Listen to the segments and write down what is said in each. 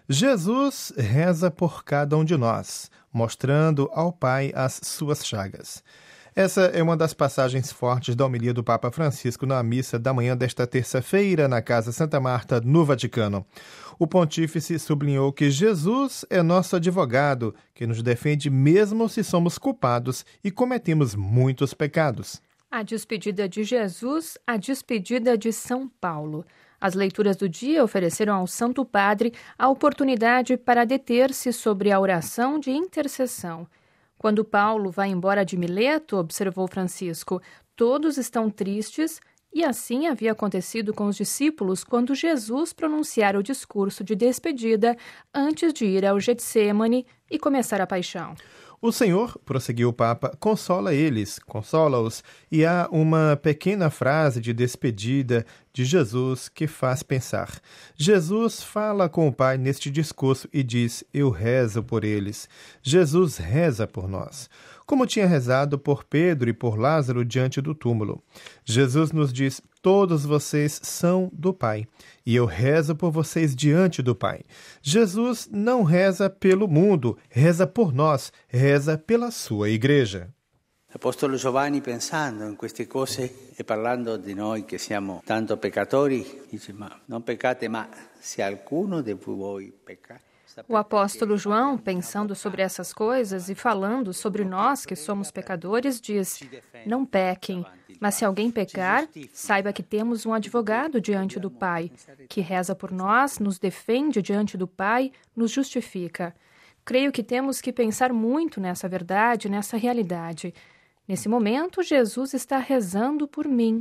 Jesus reza por cada um de nós, mostrando ao Pai as suas chagas. Essa é uma das passagens fortes da homilia do Papa Francisco na missa da manhã desta terça-feira na Casa Santa Marta, no Vaticano. O pontífice sublinhou que Jesus é nosso advogado, que nos defende mesmo se somos culpados e cometemos muitos pecados. A despedida de Jesus, a despedida de São Paulo. As leituras do dia ofereceram ao Santo Padre a oportunidade para deter-se sobre a oração de intercessão. Quando Paulo vai embora de Mileto, observou Francisco, todos estão tristes, e assim havia acontecido com os discípulos quando Jesus pronunciara o discurso de despedida antes de ir ao Getsêmani e começar a paixão. O Senhor, prosseguiu o Papa, consola-os, e há uma pequena frase de despedida de Jesus que faz pensar. Jesus fala com o Pai neste discurso e diz, eu rezo por eles. Jesus reza por nós, como tinha rezado por Pedro e por Lázaro diante do túmulo. Jesus nos diz, todos vocês são do Pai, e eu rezo por vocês diante do Pai. Jesus não reza pelo mundo, reza por nós, reza pela sua igreja. L'Apostolo Giovanni, pensando in queste cose e parlando di noi che siamo tanto peccatori, dice, ma non peccate, ma se alcuno di voi pecca. O apóstolo João, pensando sobre essas coisas e falando sobre nós que somos pecadores, diz, não pequem, mas se alguém pecar, saiba que temos um advogado diante do Pai, que reza por nós, nos defende diante do Pai, nos justifica. Creio que temos que pensar muito nessa verdade, nessa realidade. Nesse momento, Jesus está rezando por mim.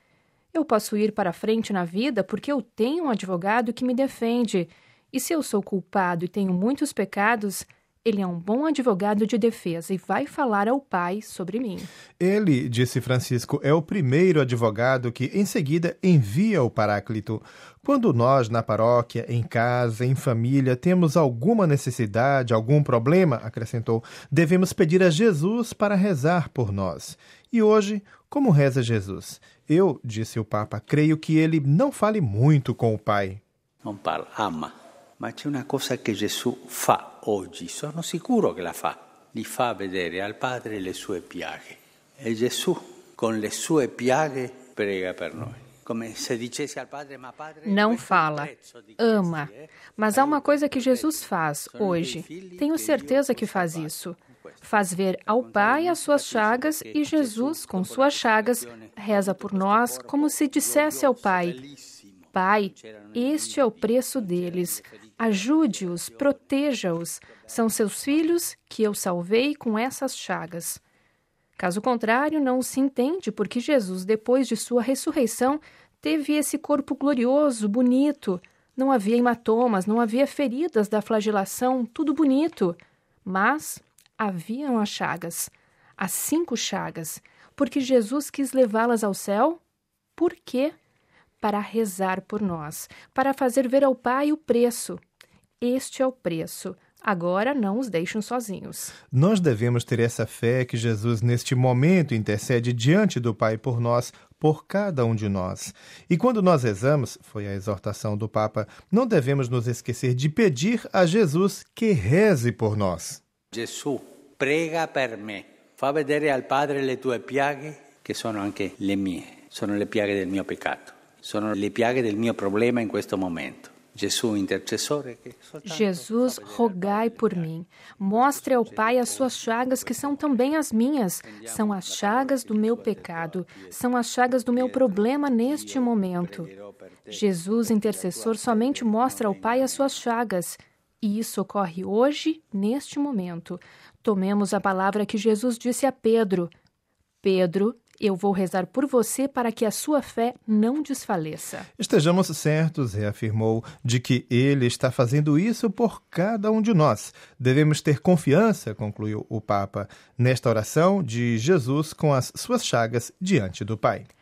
Eu posso ir para frente na vida porque eu tenho um advogado que me defende. E se eu sou culpado e tenho muitos pecados, ele é um bom advogado de defesa e vai falar ao Pai sobre mim. Ele, disse Francisco, é o primeiro advogado que, em seguida, envia o Paráclito. Quando nós, na paróquia, em casa, em família, temos alguma necessidade, algum problema, acrescentou, devemos pedir a Jesus para rezar por nós. E hoje, como reza Jesus? Eu, disse o Papa, creio que ele não fale muito com o Pai. Non parla, ama. Ma c'è una cosa che Gesù fa oggi, sono sicuro che la fa, li fa vedere al Padre le sue piaghe. E Gesù, con le sue piaghe, prega per noi. Come se dicesse al Padre, ma Padre... Não fala, ama. Mas há uma coisa que Jesus faz hoje. Tenho certeza que faz isso. Faz ver ao Pai as suas chagas e Jesus, com suas chagas, reza por nós como se dissesse ao Pai, Pai, este é o preço deles. Ajude-os, proteja-os. São seus filhos que eu salvei com essas chagas. Caso contrário, não se entende porque Jesus, depois de sua ressurreição, teve esse corpo glorioso, bonito. Não havia hematomas, não havia feridas da flagelação, tudo bonito. Mas haviam as chagas, as 5 chagas, porque Jesus quis levá-las ao céu. Por quê? Para rezar por nós, para fazer ver ao Pai o preço. Este é o preço. Agora não os deixam sozinhos. Nós devemos ter essa fé que Jesus, neste momento, intercede diante do Pai por nós, por cada um de nós. E quando nós rezamos, foi a exortação do Papa, não devemos nos esquecer de pedir a Jesus que reze por nós. Gesù, prega per me. Fa vedere al Padre le tue piaghe, che sono anche le mie. Sono le piaghe del mio peccato. Sono le piaghe del mio problema in questo momento. Jesus, intercessore. Jesus, rogai por mim. Mostre ao Pai as suas chagas, que são também as minhas. São as chagas do meu pecado. São as chagas do meu problema neste momento. Jesus, intercessor, somente mostra ao Pai as suas chagas. E isso ocorre hoje, neste momento. Tomemos a palavra que Jesus disse a Pedro. Pedro, eu vou rezar por você para que a sua fé não desfaleça. Estejamos certos, reafirmou, de que ele está fazendo isso por cada um de nós. Devemos ter confiança, concluiu o Papa, nesta oração de Jesus com as suas chagas diante do Pai.